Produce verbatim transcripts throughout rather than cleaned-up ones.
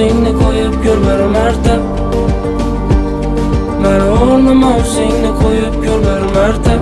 o'zingni qo'yib ko'r bir marta. Meni o'rnima o'zingni qo'yib ko'r bir marta.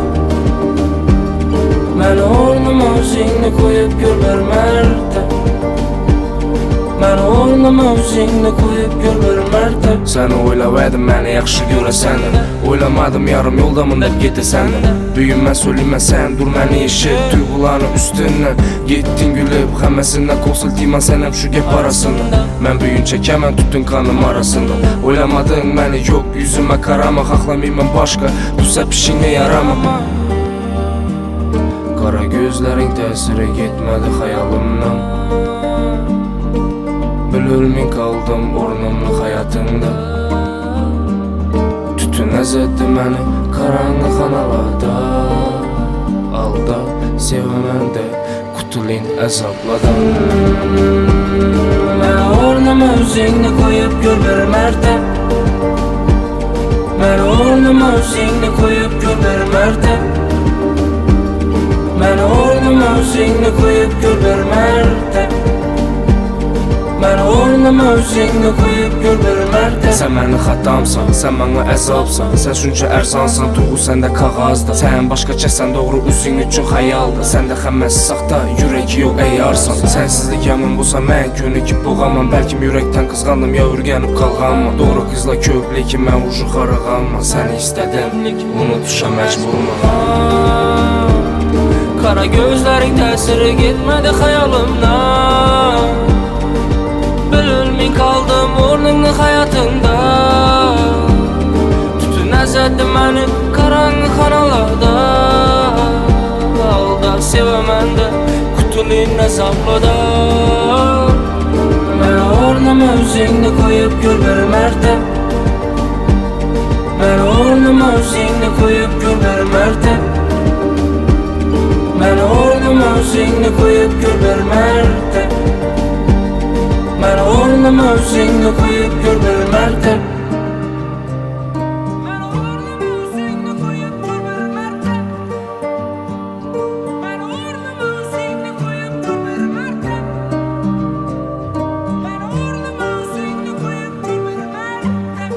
Meni o'rnima o'zingni qo'yib ko'r bir marta. Meni o'rnima o'zingni qo'yib ko'r bir marta. Seni o'ylamadim, meni yaxshi ko'rasan. O'ylamadim yarim yo'lda mundab ketasan. Buyinma so'lima sen, dur meni eshit. Tuyg'ularni ustimdan yetding gulib, hammasidan qo'siltiyman sen ham shu gap arasida. Men buyincha kaman tutun qanim arasida. O'ylamading meni yo'q, yuzima qarama, xohlamayman boshqa. Tusa pishingga yarama. Qora ko'zlaring ta'siri ketmadi xayolimdan. Bilolmay qoldim o'rnimni hayotingda. Tutun azadi meni qarang'i xonalarda. Alda sevaman deb qutuling azoblardan. Meni o'rnima o'zingni qo'yib ko'r bir marta. Meni o'rnima o'zingni qo'yib ko'r bir marta. Meni o'rnima o'zingni qo'yib ko'r bir marta. Meni o'rnima o'zingni qo'yib ko'r bir marta. Sen meni xatomsan, sen menga azobsan. Sen shuncha arzonsan, tuyg'u senda qog'ozda. Sen boshqachasan, to'g'ri o'zing uchun xayolda. Senda hammasi saxta, yurak yo'q ayyorsan. Sensizlik yomon bo'lsa men ko'nikib bo'lganman. Balkim yurakdan qizg'andim yo o'rganib qolganman. To'g'ri qizlar ko'p, lekin men уже qarag'anman. Seni istadim, unutishga majburman. Qara ko'zlaring ta'siri ketmadi xayolimdan. Bilolmay qoldim o'rningni hayotingda. Tutun azadi meni qarang'i xonalarda. Alda sevaman deb qutuling azoblarda. Meni o'rnima o'zingni qo'yib ko'r bir marta. Meni o'rnima o'zingni qo'yib ko'r bir marta. Meni o'rnima o'zingni qo'yib ko'r bir marta. Meni o'rnima o'zingni qo'yib ko'r bir marta. Meni o'rnima o'zingni qo'yib ko'r bir marta. Meni o'rnima o'zingni qo'yib ko'r bir marta. Meni o'rnima o'zingni qo'yib ko'r bir marta.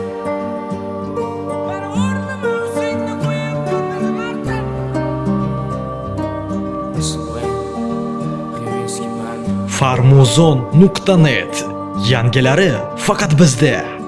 Meni o'rnima o'zingni qo'yib ko'r bir marta. farmuzon nuqta net yangilari faqat bizda.